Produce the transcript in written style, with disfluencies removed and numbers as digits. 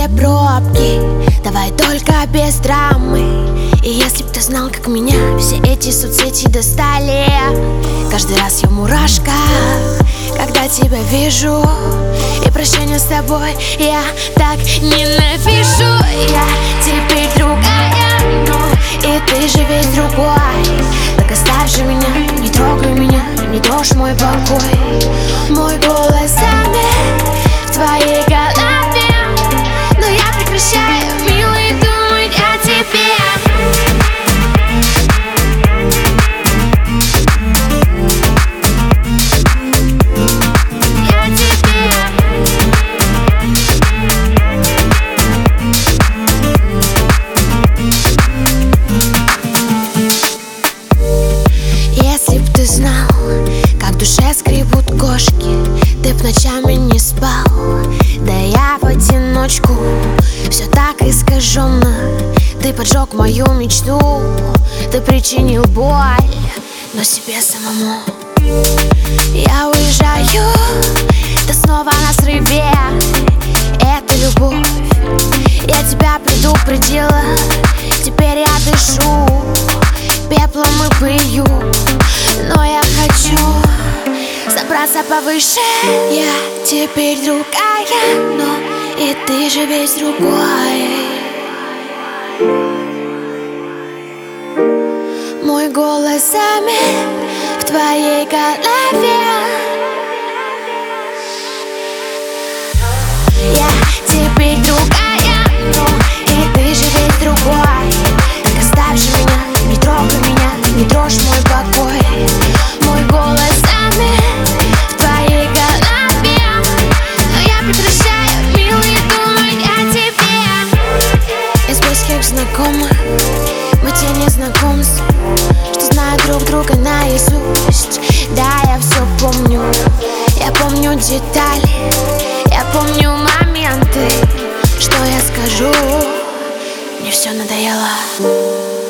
все пробки, давай только без драмы. И если б ты знал, как меня все эти соцсети достали, каждый раз я в мурашках, когда тебя вижу. И прощание с тобой я так ненавижу. Я теперь другая, и ты же весь другой. Так оставь же меня, не трогай меня, не трожь мой покой. Мой голос замер в твоей голове, но я прекращаю, милый, думать о тебе. Если б ты знал, как в душе скребут кошки, ты б ночами не спал. Да я в одиночку, все так искаженно. Ты поджег мою мечту, ты причинил боль, но себе самому. Я уезжаю, ты снова на срыве. Это любовь, я тебя предупредила. Теперь я дышу пеплом и пылью, но я хочу забраться повыше. Я теперь другая, но и ты же весь другой. Мой голос замер в твоей голове. Я теперь другая, но и ты же весь другой. Так оставь же меня, не трогай меня, не трожь мой покой. Мой голос замер в твоей голове, но я прекращаю, милый, думать о тебе. Из близких знакомых мы те незнакомцы, что знают друг друга наизусть. Да, я все помню, я помню детали, я помню моменты. Что я скажу, мне все надоело.